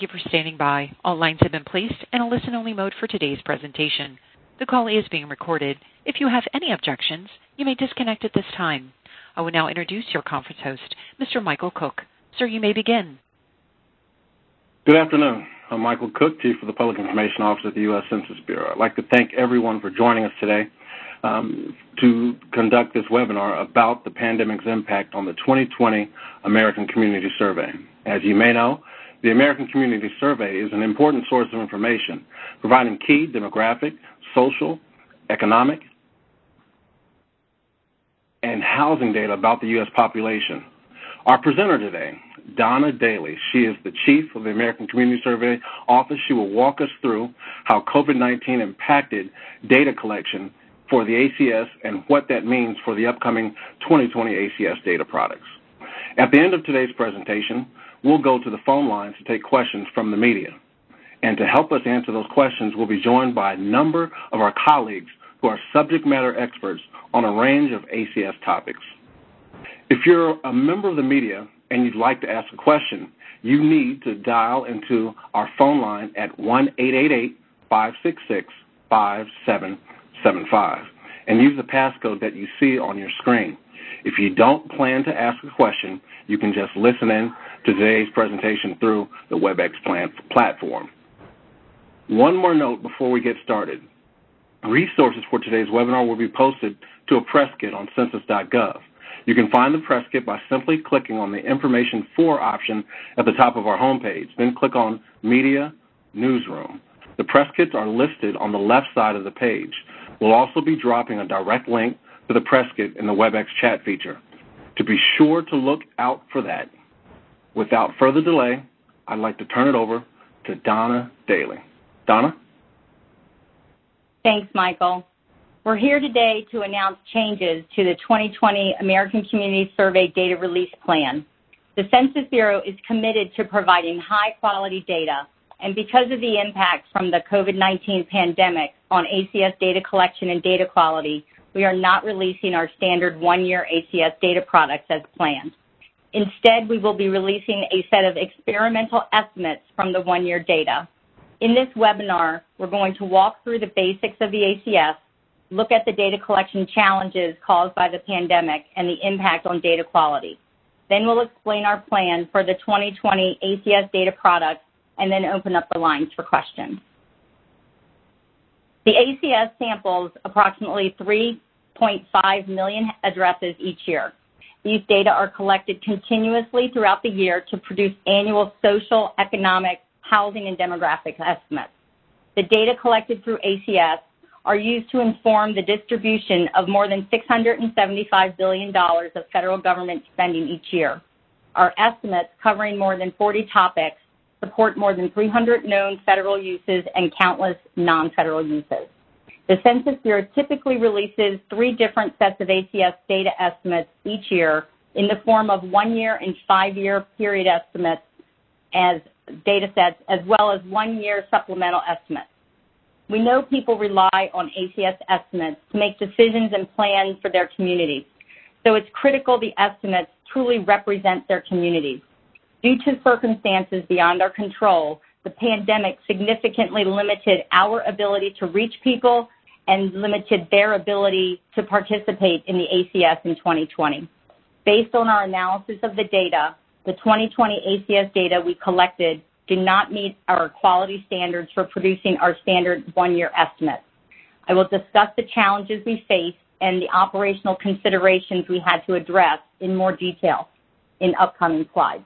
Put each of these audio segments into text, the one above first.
Thank you for standing by. All lines have been placed in a listen-only mode for today's presentation. The call is being recorded. If you have any objections, you may disconnect at this time. I will now introduce your conference host, Mr. Michael Cook. Sir, you may begin. Good afternoon. I'm Michael Cook, Chief of the Public Information Office at the U.S. Census Bureau. I'd like to thank everyone for joining us today to conduct this webinar about the pandemic's impact on the 2020 American Community Survey. As you may know, the American Community Survey is an important source of information, providing key demographic, social, economic, and housing data about the U.S. population. Our presenter today, Donna Daly, she is the Chief of the American Community Survey Office. She will walk us through how COVID-19 impacted data collection for the ACS and what that means for the upcoming 2020 ACS data products. At the end of today's presentation, we'll go to the phone lines to take questions from the media. And to help us answer those questions, we'll be joined by a number of our colleagues who are subject matter experts on a range of ACS topics. If you're a member of the media and you'd like to ask a question, you need to dial into our phone line at 1-888-566-5775 and use the passcode that you see on your screen. If you don't plan to ask a question, you can just listen in to today's presentation through the WebEx platform. One more note before we get started. Resources for today's webinar will be posted to a press kit on census.gov. You can find the press kit by simply clicking on the Information For option at the top of our homepage. Then click on Media Newsroom. The press kits are listed on the left side of the page. We'll also be dropping a direct link to the press kit in the WebEx chat feature. To be sure to look out for that. Without further delay, I'd like to turn it over to Donna Daly. Donna? Thanks, Michael. We're here today to announce changes to the 2020 American Community Survey Data Release Plan. The Census Bureau is committed to providing high-quality data, and because of the impact from the COVID-19 pandemic on ACS data collection and data quality, we are not releasing our standard one-year ACS data products as planned. Instead, we will be releasing a set of experimental estimates from the one-year data. In this webinar, we're going to walk through the basics of the ACS, look at the data collection challenges caused by the pandemic and the impact on data quality. Then we'll explain our plan for the 2020 ACS data products and then open up the lines for questions. The ACS samples approximately 3.5 million addresses each year. These data are collected continuously throughout the year to produce annual social, economic, housing, and demographic estimates. The data collected through ACS are used to inform the distribution of more than $675 billion of federal government spending each year. Our estimates, covering more than 40 topics, support more than 300 known federal uses and countless non-federal uses. The Census Bureau typically releases 3 different sets of ACS data estimates each year in the form of 1-year and 5-year period estimates as data sets, as well as 1-year supplemental estimates. We know people rely on ACS estimates to make decisions and plans for their communities, so it's critical the estimates truly represent their communities. Due to circumstances beyond our control, the pandemic significantly limited our ability to reach people and limited their ability to participate in the ACS in 2020. Based on our analysis of the data, the 2020 ACS data we collected do not meet our quality standards for producing our standard one-year estimates. I will discuss the challenges we face and the operational considerations we had to address in more detail in upcoming slides.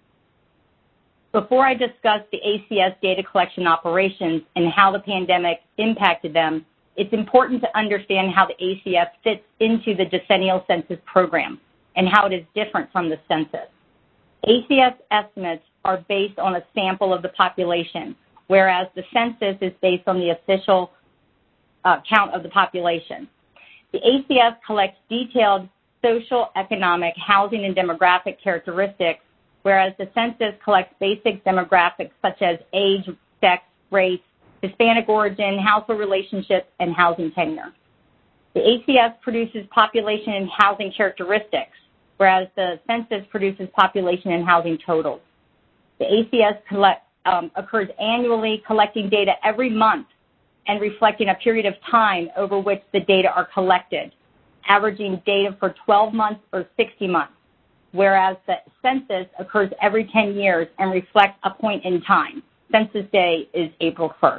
Before I discuss the ACS data collection operations and how the pandemic impacted them, it's important to understand how the ACS fits into the decennial census program and how it is different from the census. ACS estimates are based on a sample of the population, whereas the census is based on the official count of the population. The ACS collects detailed social, economic, housing, and demographic characteristics, whereas the census collects basic demographics such as age, sex, race, Hispanic origin, household relationships, and housing tenure. The ACS produces population and housing characteristics, whereas the census produces population and housing totals. The ACS occurs annually, collecting data every month and reflecting a period of time over which the data are collected, averaging data for 12 months or 60 months, whereas the census occurs every 10 years and reflects a point in time. Census Day is April 1st.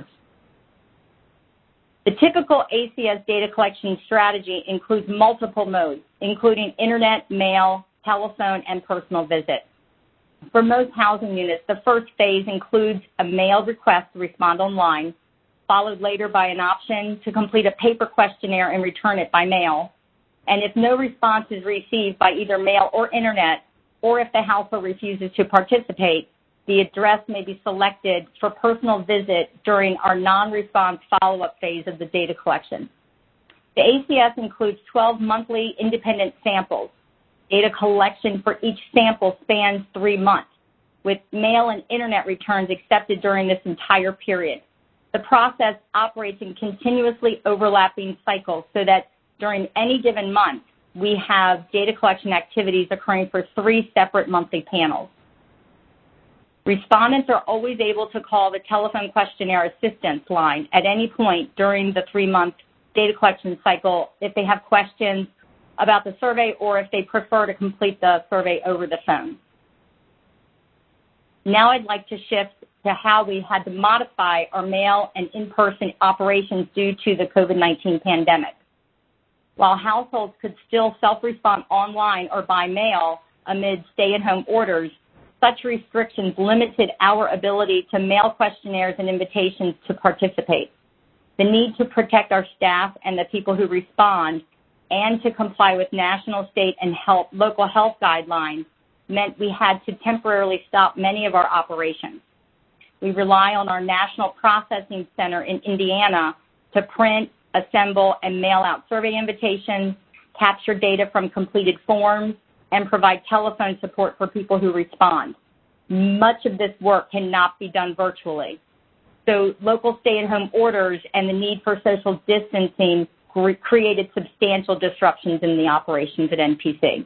The typical ACS data collection strategy includes multiple modes, including internet, mail, telephone, and personal visit. For most housing units, the first phase includes a mail request to respond online, followed later by an option to complete a paper questionnaire and return it by mail. And if no response is received by either mail or internet, or if the household refuses to participate, the address may be selected for personal visit during our non-response follow-up phase of the data collection. The ACS includes 12 monthly independent samples. Data collection for each sample spans 3 months, with mail and internet returns accepted during this entire period. The process operates in continuously overlapping cycles so that during any given month, we have data collection activities occurring for 3 separate monthly panels. Respondents are always able to call the telephone questionnaire assistance line at any point during the 3-month data collection cycle if they have questions about the survey or if they prefer to complete the survey over the phone. Now I'd like to shift to how we had to modify our mail and in-person operations due to the COVID-19 pandemic. While households could still self-respond online or by mail amid stay-at-home orders, such restrictions limited our ability to mail questionnaires and invitations to participate. The need to protect our staff and the people who respond and to comply with national, state, and local health guidelines meant we had to temporarily stop many of our operations. We rely on our National Processing Center in Indiana to print, assemble, and mail out survey invitations, capture data from completed forms, and provide telephone support for people who respond. Much of this work cannot be done virtually. So local stay-at-home orders and the need for social distancing created substantial disruptions in the operations at NPC.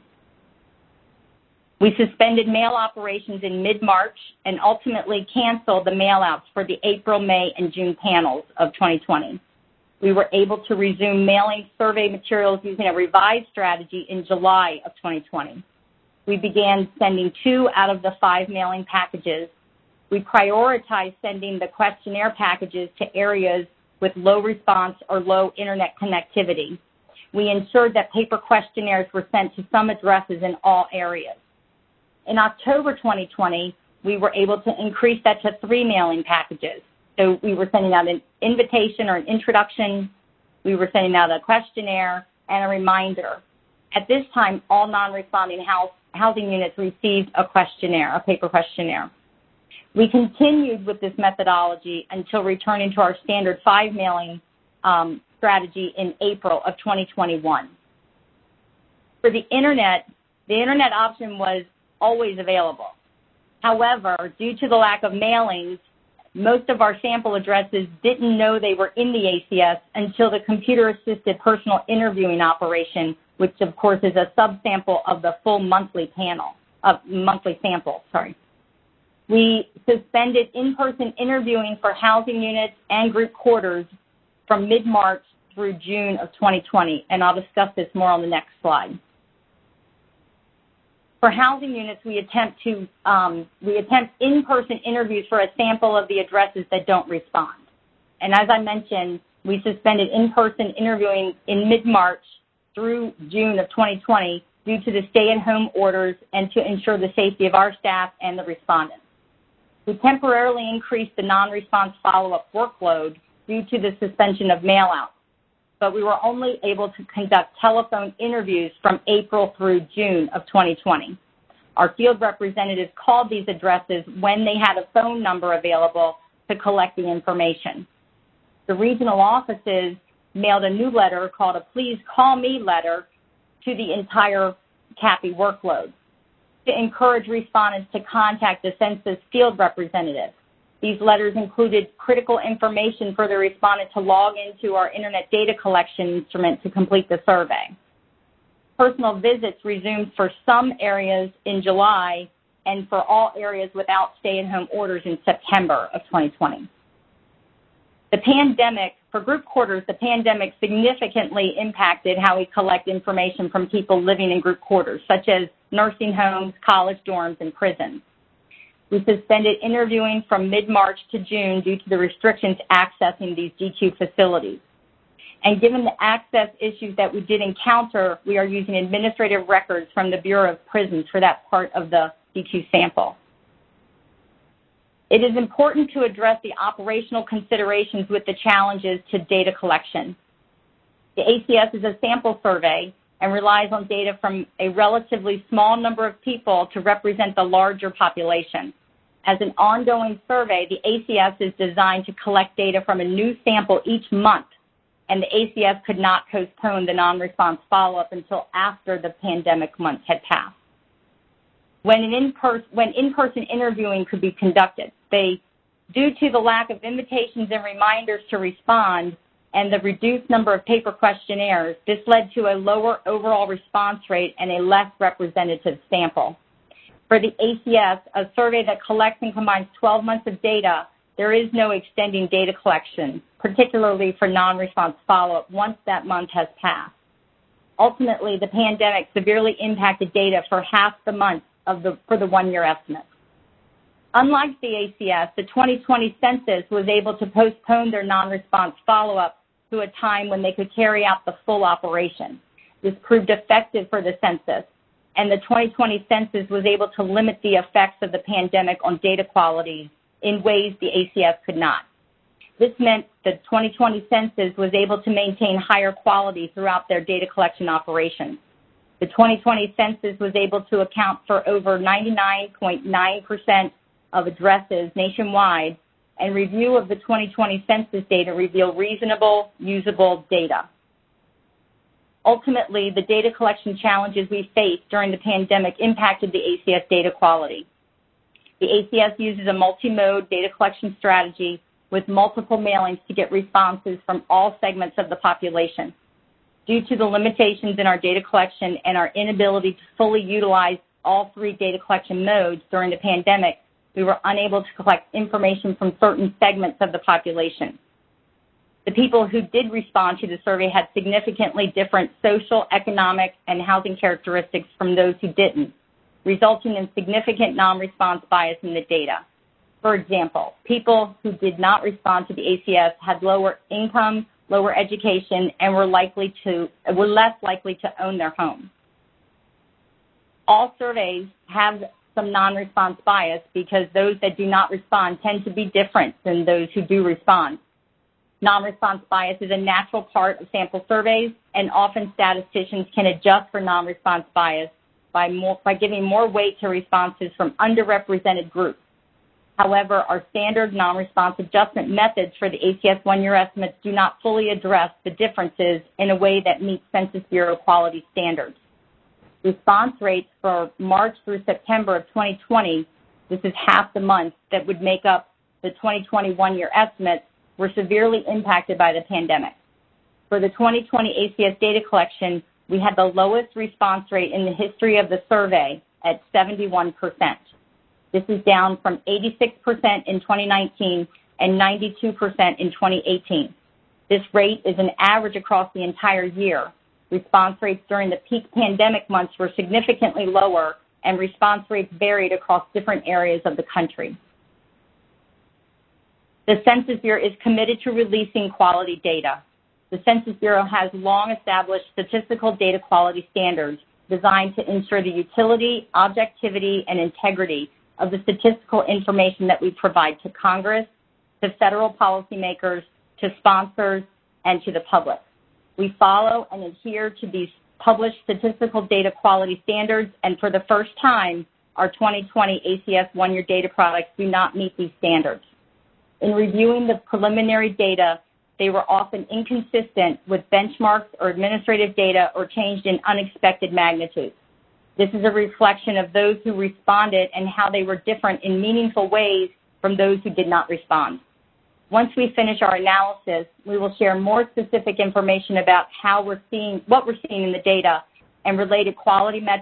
We suspended mail operations in mid-March and ultimately canceled the mail-outs for the April, May, and June panels of 2020. We were able to resume mailing survey materials using a revised strategy in July of 2020. We began sending 2 out of the 5 mailing packages. We prioritized sending the questionnaire packages to areas with low response or low internet connectivity. We ensured that paper questionnaires were sent to some addresses in all areas. In October 2020, we were able to increase that to 3 mailing packages. So we were sending out an invitation or an introduction, we were sending out a questionnaire, and a reminder. At this time, all non-responding housing units received a questionnaire, a paper questionnaire. We continued with this methodology until returning to our standard 5 mailing strategy in April of 2021. For the internet option was always available. However, due to the lack of mailings, most of our sample addresses didn't know they were in the ACS until the computer-assisted personal interviewing operation, which of course is a subsample of the full monthly sample. We suspended in-person interviewing for housing units and group quarters from mid-March through June of 2020, and I'll discuss this more on the next slide. For housing units, we attempt in-person interviews for a sample of the addresses that don't respond. And as I mentioned, we suspended in-person interviewing in mid-March through June of 2020 due to the stay-at-home orders and to ensure the safety of our staff and the respondents. We temporarily increased the non-response follow-up workload due to the suspension of mail-outs, but we were only able to conduct telephone interviews from April through June of 2020. Our field representatives called these addresses when they had a phone number available to collect the information. The regional offices mailed a new letter called a Please Call Me letter to the entire CAPI workload to encourage respondents to contact the census field representative. These letters included critical information for the respondent to log into our internet data collection instrument to complete the survey. Personal visits resumed for some areas in July and for all areas without stay-at-home orders in September of 2020. For group quarters, the pandemic significantly impacted how we collect information from people living in group quarters, such as nursing homes, college dorms, and prisons. We suspended interviewing from mid-March to June due to the restrictions accessing these DQ facilities. And given the access issues that we did encounter, we are using administrative records from the Bureau of Prisons for that part of the DQ sample. It is important to address the operational considerations with the challenges to data collection. The ACS is a sample survey and relies on data from a relatively small number of people to represent the larger population. As an ongoing survey, the ACS is designed to collect data from a new sample each month, and the ACS could not postpone the non-response follow-up until after the pandemic months had passed. When in-person interviewing could be conducted, due to the lack of invitations and reminders to respond and the reduced number of paper questionnaires, this led to a lower overall response rate and a less representative sample. For the ACS, a survey that collects and combines 12 months of data, there is no extending data collection, particularly for non-response follow-up once that month has passed. Ultimately, the pandemic severely impacted data for half the month for the one-year estimate. Unlike the ACS, the 2020 census was able to postpone their non-response follow-up to a time when they could carry out the full operation. This proved effective for the census, and the 2020 census was able to limit the effects of the pandemic on data quality in ways the ACS could not. This meant the 2020 census was able to maintain higher quality throughout their data collection operations. The 2020 census was able to account for over 99.9% of addresses nationwide, and review of the 2020 census data revealed reasonable, usable data. Ultimately, the data collection challenges we faced during the pandemic impacted the ACS data quality. The ACS uses a multi-mode data collection strategy with multiple mailings to get responses from all segments of the population. Due to the limitations in our data collection and our inability to fully utilize all three data collection modes during the pandemic, we were unable to collect information from certain segments of the population. The people who did respond to the survey had significantly different social, economic, and housing characteristics from those who didn't, resulting in significant non-response bias in the data. For example, people who did not respond to the ACS had lower income, lower education, and were less likely to own their home. All surveys have some non-response bias because those that do not respond tend to be different than those who do respond. Non-response bias is a natural part of sample surveys, and often statisticians can adjust for non-response bias by giving more weight to responses from underrepresented groups. However, our standard non-response adjustment methods for the ACS one-year estimates do not fully address the differences in a way that meets Census Bureau quality standards. Response rates for March through September of 2020, this is half the month that would make up the 2020 one-year estimates, were severely impacted by the pandemic. For the 2020 ACS data collection, we had the lowest response rate in the history of the survey at 71%. This is down from 86% in 2019 and 92% in 2018. This rate is an average across the entire year. Response rates during the peak pandemic months were significantly lower, and response rates varied across different areas of the country. The Census Bureau is committed to releasing quality data. The Census Bureau has long established statistical data quality standards designed to ensure the utility, objectivity, and integrity of the statistical information that we provide to Congress, to federal policymakers, to sponsors, and to the public. We follow and adhere to these published statistical data quality standards, and for the first time, our 2020 ACS one-year data products do not meet these standards. In reviewing the preliminary data, they were often inconsistent with benchmarks or administrative data or changed in unexpected magnitudes. This is a reflection of those who responded and how they were different in meaningful ways from those who did not respond. Once we finish our analysis, we will share more specific information about what we're seeing in the data and related quality metrics,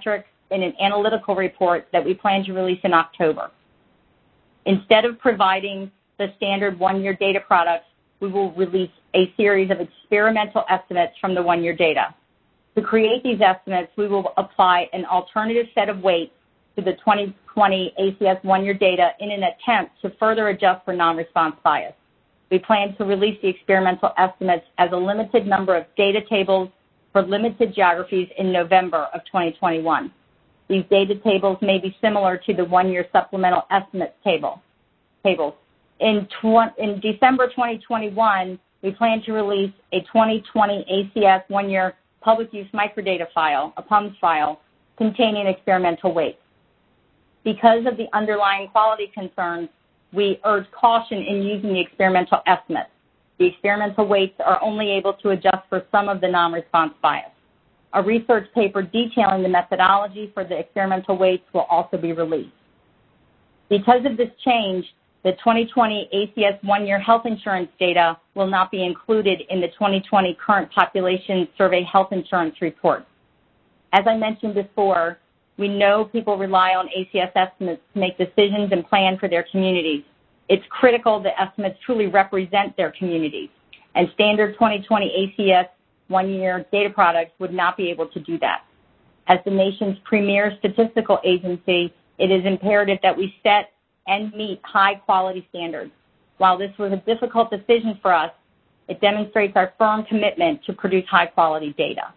in an analytical report that we plan to release in October. Instead of providing the standard one-year data products, we will release a series of experimental estimates from the one-year data. To create these estimates, we will apply an alternative set of weights to the 2020 ACS one-year data in an attempt to further adjust for non-response bias. We plan to release the experimental estimates as a limited number of data tables for limited geographies in November of 2021. These data tables may be similar to the one-year supplemental estimates tables. In December 2021, we plan to release a 2020 ACS one-year public use microdata file, a PUMS file, containing experimental weights. Because of the underlying quality concerns, we urge caution in using the experimental estimates. The experimental weights are only able to adjust for some of the non-response bias. A research paper detailing the methodology for the experimental weights will also be released. Because of this change, the 2020 ACS one-year health insurance data will not be included in the 2020 current population survey health insurance report. As I mentioned before, we know people rely on ACS estimates to make decisions and plan for their communities. It's critical that estimates truly represent their communities, and standard 2020 ACS one-year data products would not be able to do that. As the nation's premier statistical agency, it is imperative that we set and meet high-quality standards. While this was a difficult decision for us, it demonstrates our firm commitment to produce high-quality data.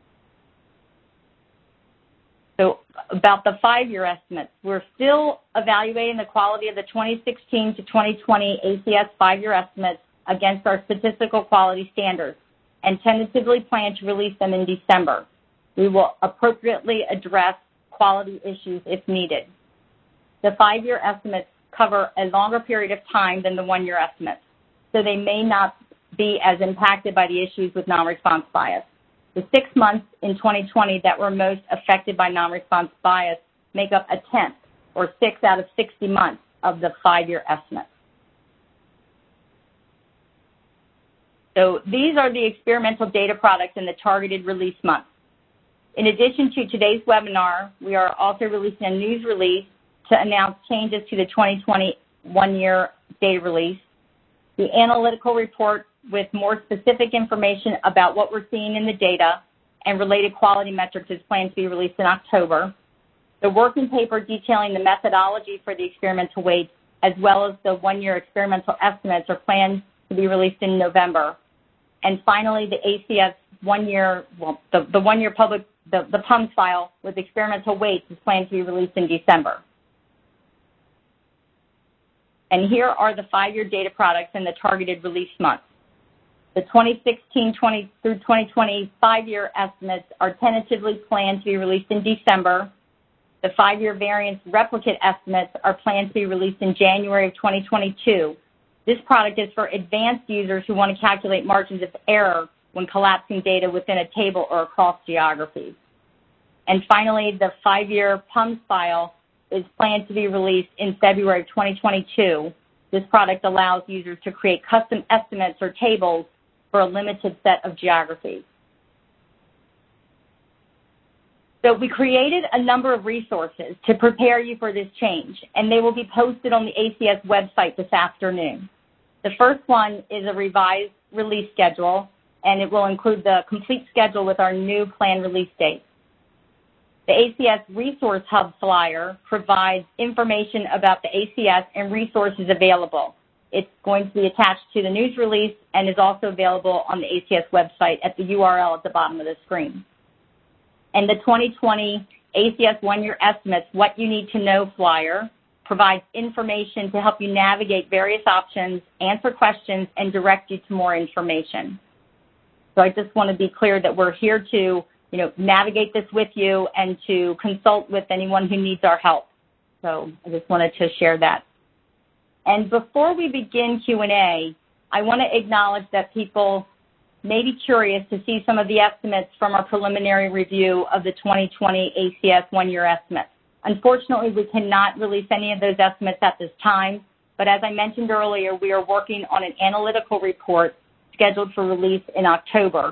So about the 5-year estimates, we're still evaluating the quality of the 2016 to 2020 ACS 5-year estimates against our statistical quality standards and tentatively plan to release them in December. We will appropriately address quality issues if needed. The 5-year estimates cover a longer period of time than the 1-year estimates, so they may not be as impacted by the issues with non-response bias. The 6 months in 2020 that were most affected by non-response bias make up a tenth, or 6 out of 60 months, of the 5-year estimates. So these are the experimental data products in the targeted release month. In addition to today's webinar, we are also releasing a news release to announce changes to the 2020 one-year data release, the analytical report with more specific information about what we're seeing in the data and related quality metrics is planned to be released in October. The working paper detailing the methodology for the experimental weights, as well as the one-year experimental estimates, are planned to be released in November. And finally, the ACS one-year, the one-year public, the PUMS file with experimental weights is planned to be released in December. And here are the 5-year data products in the targeted release month. The 2016 through 2020 5-year estimates are tentatively planned to be released in December. The 5-year variance replicate estimates are planned to be released in January of 2022. This product is for advanced users who want to calculate margins of error when collapsing data within a table or across geographies. And finally, the 5-year PUMS file is planned to be released in February of 2022. This product allows users to create custom estimates or tables for a limited set of geographies. So we created a number of resources to prepare you for this change, and they will be posted on the ACS website this afternoon. The first one is a revised release schedule, and it will include the complete schedule with our new planned release date. The ACS Resource Hub flyer provides information about the ACS and resources available. It's going to be attached to the news release and is also available on the ACS website at the URL at the bottom of the screen. And the 2020 ACS one-year estimates, What You Need to Know flyer, provides information to help you navigate various options, answer questions, and direct you to more information. So I just want to be clear that we're here to navigate this with you and to consult with anyone who needs our help. So I just wanted to share that. And before we begin Q&A, I want to acknowledge that people may be curious to see some of the estimates from our preliminary review of the 2020 ACS one-year estimates. Unfortunately, we cannot release any of those estimates at this time, but as I mentioned earlier, we are working on an analytical report scheduled for release in October.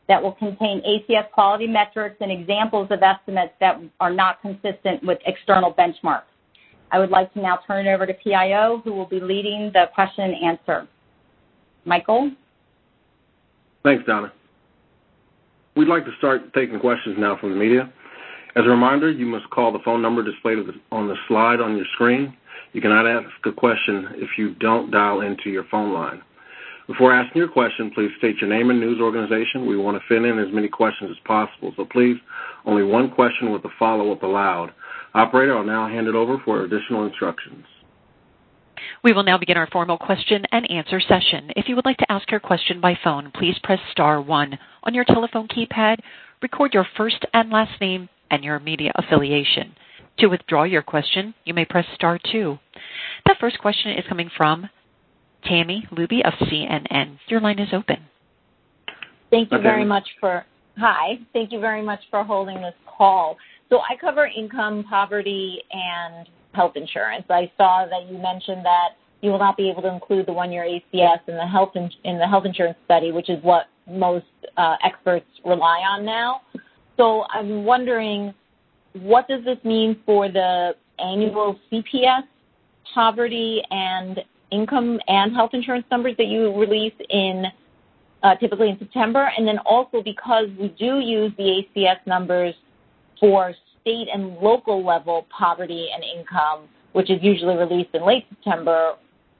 that will contain ACS quality metrics and examples of estimates that are not consistent with external benchmarks. I would like to now turn it over to PIO, who will be leading the question and answer. Michael? Thanks, Donna. We'd like to start taking questions now from the media. As a reminder, you must call the phone number displayed on the slide on your screen. You cannot ask a question if you don't dial into your phone line. Before asking your question, please state your name and news organization. We want to fit in as many questions as possible, so please, only one question with a follow-up allowed. Operator, I'll now hand it over for additional instructions. We will now begin our formal question and answer session. If you would like to ask your question by phone, please press *1 on your telephone keypad, record your first and last name and your media affiliation. To withdraw your question, you may press *2. The first question is coming from Tammy Luby of CNN. Your line is open. Thank you very much for holding this call. So I cover income, poverty, and health insurance. I saw that you mentioned that you will not be able to include the one-year ACS in the health insurance study, which is what most experts rely on now. So I'm wondering, what does this mean for the annual CPS, poverty, and income and health insurance numbers that you release in typically in September? And then also, because we do use the ACS numbers for state and local level poverty and income, which is usually released in late September,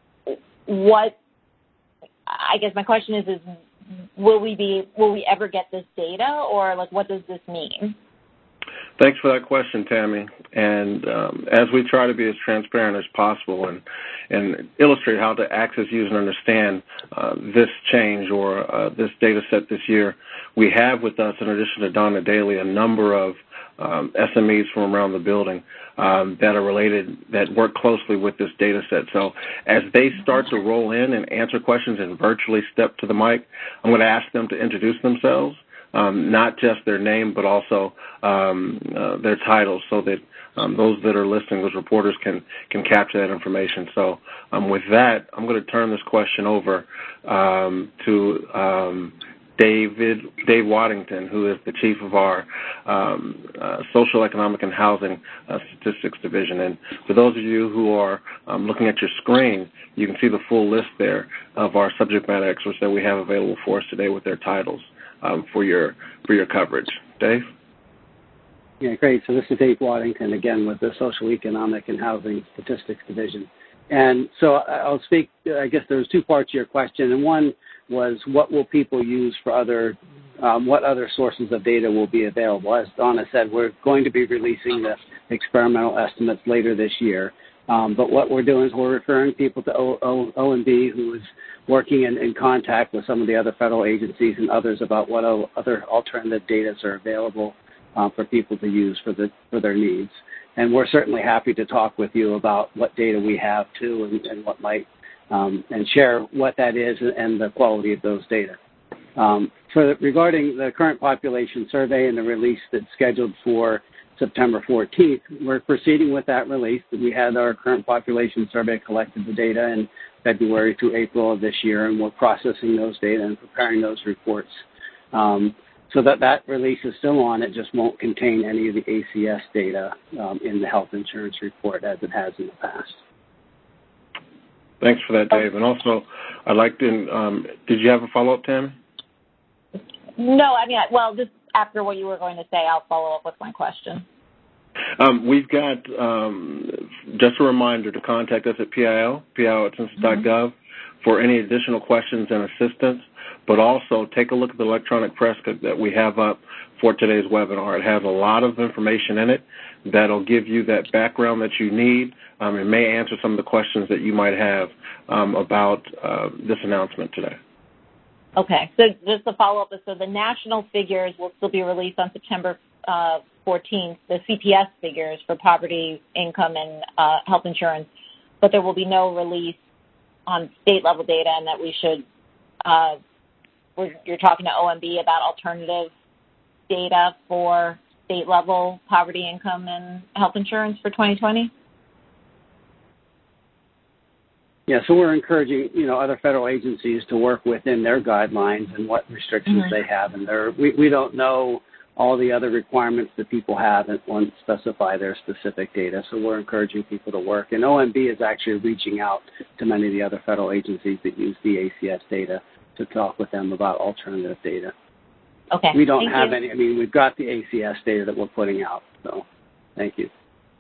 I guess my question is will we ever get this data, or what does this mean? Thanks for that question, Tammy. And as we try to be as transparent as possible and illustrate how to access, use, and understand this change or this data set this year, we have with us, in addition to Donna Daly, a number of SMEs from around the building that are related, that work closely with this data set. So as they start to roll in and answer questions and virtually step to the mic, I'm going to ask them to introduce themselves. Not just their name, but also their titles, so that those that are listening, those reporters, can capture that information. So with that, I'm going to turn this question over to Dave Waddington, who is the chief of our Social, Economic, and Housing Statistics Division. And for those of you who are looking at your screen, you can see the full list there of our subject matter experts that we have available for us today with their titles. For your coverage. Dave? Yeah, great. So this is Dave Waddington, again, with the Social, Economic, and Housing Statistics Division. And so I'll speak, I guess there's two parts to your question, and one was what will people use for what other sources of data will be available. As Donna said, we're going to be releasing the experimental estimates later this year. But what we're doing is we're referring people to OMB, who is working in contact with some of the other federal agencies and others about what other alternative data are available for people to use for their needs. And we're certainly happy to talk with you about what data we have, too, and what might, and share what that is and the quality of those data. Regarding the current population survey and the release that's scheduled for September 14th, we're proceeding with that release. We had our current population survey collected the data in February through April of this year, and we're processing those data and preparing those reports. So that release is still on. It just won't contain any of the ACS data in the health insurance report as it has in the past. Thanks for that, Dave. And also, I'd like to, did you have a follow-up, Tammy? No, just after what you were going to say, I'll follow up with my question. We've got, just a reminder to contact us at PIO@census.gov for any additional questions and assistance, but also take a look at the electronic press that we have up for today's webinar. It has a lot of information in it that'll give you that background that you need. It may answer some of the questions that you might have about this announcement today. Okay, so just to follow up, so the national figures will still be released on September 14th, the CPS figures for poverty, income, and health insurance, but there will be no release on state-level data, and that we should, you're talking to OMB about alternative data for state-level poverty, income, and health insurance for 2020? Yeah, so we're encouraging, other federal agencies to work within their guidelines and what restrictions they have. And we don't know all the other requirements that people have and won't specify their specific data. So we're encouraging people to work. And OMB is actually reaching out to many of the other federal agencies that use the ACS data to talk with them about alternative data. Okay. We don't have any. We've got the ACS data that we're putting out. So thank you.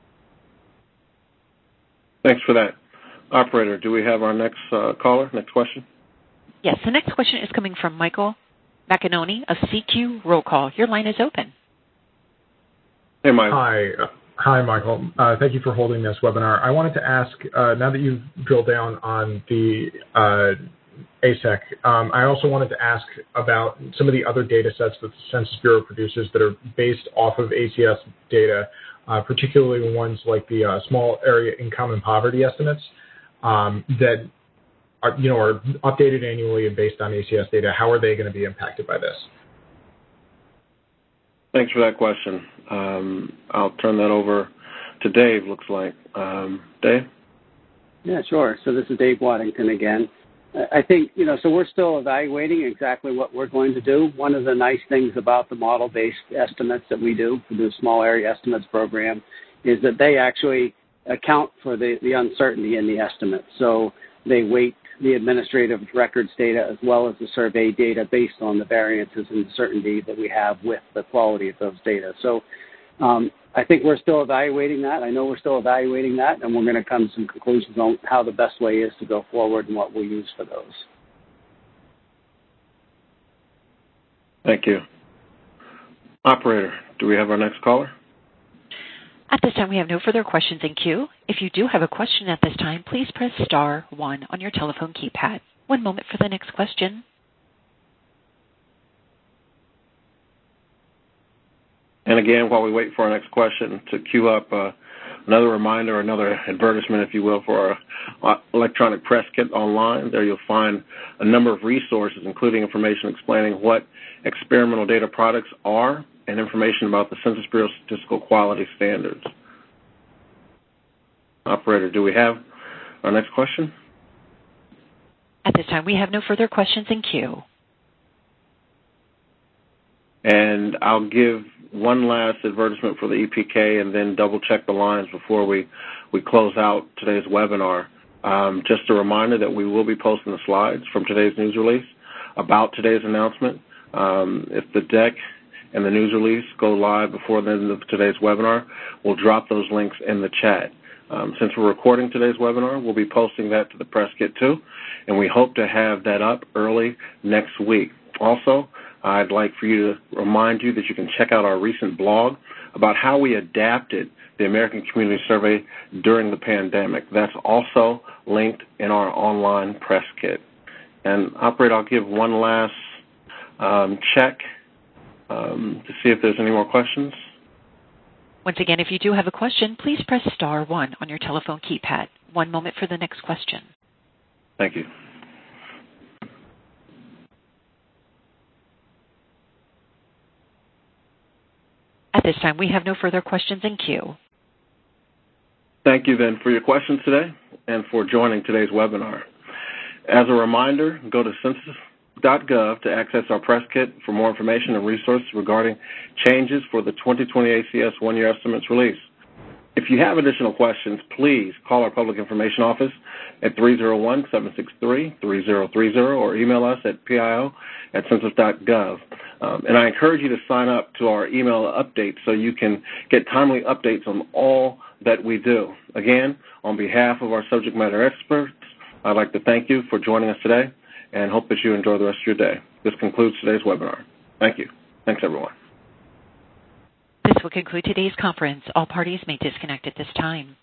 Thanks for that. Operator, do we have our next caller, next question? Yes, the next question is coming from Michael McEnany of CQ Roll Call. Your line is open. Hey, Michael. Hi, Michael. Thank you for holding this webinar. I wanted to ask, now that you've drilled down on the ASEC, I also wanted to ask about some of the other data sets that the Census Bureau produces that are based off of ACS data, particularly ones like the small area income and poverty estimates that are updated annually and based on ACS data. How are they going to be impacted by this? Thanks for that question. I'll turn that over to Dave, looks like. Dave? Yeah, sure. So this is Dave Waddington again. I think, so we're still evaluating exactly what we're going to do. One of the nice things about the model-based estimates that we do for the Small Area Estimates program is that they actually account for the uncertainty in the estimate. So they weight the administrative records data as well as the survey data based on the variances and uncertainty that we have with the quality of those data. So I think we're still evaluating that. I know we're still evaluating that, and we're going to come to some conclusions on how the best way is to go forward and what we'll use for those. Thank you. Operator, do we have our next caller? At this time, we have no further questions in queue. If you do have a question at this time, please press star 1 on your telephone keypad. One moment for the next question. And again, while we wait for our next question, to queue up another reminder, another advertisement, if you will, for our electronic press kit online. There you'll find a number of resources, including information explaining what experimental data products are and information about the Census Bureau Statistical Quality Standards. Operator, do we have our next question? At this time, we have no further questions in queue. And I'll give one last advertisement for the EPK and then double-check the lines before we close out today's webinar. Just a reminder that we will be posting the slides from today's news release about today's announcement. If the deck and the news release go live before the end of today's webinar, we'll drop those links in the chat. Since we're recording today's webinar, we'll be posting that to the press kit too, and we hope to have that up early next week. Also, I'd like for you to remind you that you can check out our recent blog about how we adapted the American Community Survey during the pandemic. That's also linked in our online press kit. And, Operator, I'll give one last check to see if there's any more questions. Once again, if you do have a question, please press star 1 on your telephone keypad. One moment for the next question. Thank you. At this time, we have no further questions in queue. Thank you, then, for your questions today and for joining today's webinar. As a reminder, go to census.gov to access our press kit for more information and resources regarding changes for the 2020 ACS one-year estimates release. If you have additional questions, please call our Public Information Office at 301-763-3030 or email us at pio@census.gov. And I encourage you to sign up to our email updates so you can get timely updates on all that we do. Again, on behalf of our subject matter experts, I'd like to thank you for joining us today and hope that you enjoy the rest of your day. This concludes today's webinar. Thank you. Thanks, everyone. This will conclude today's conference. All parties may disconnect at this time.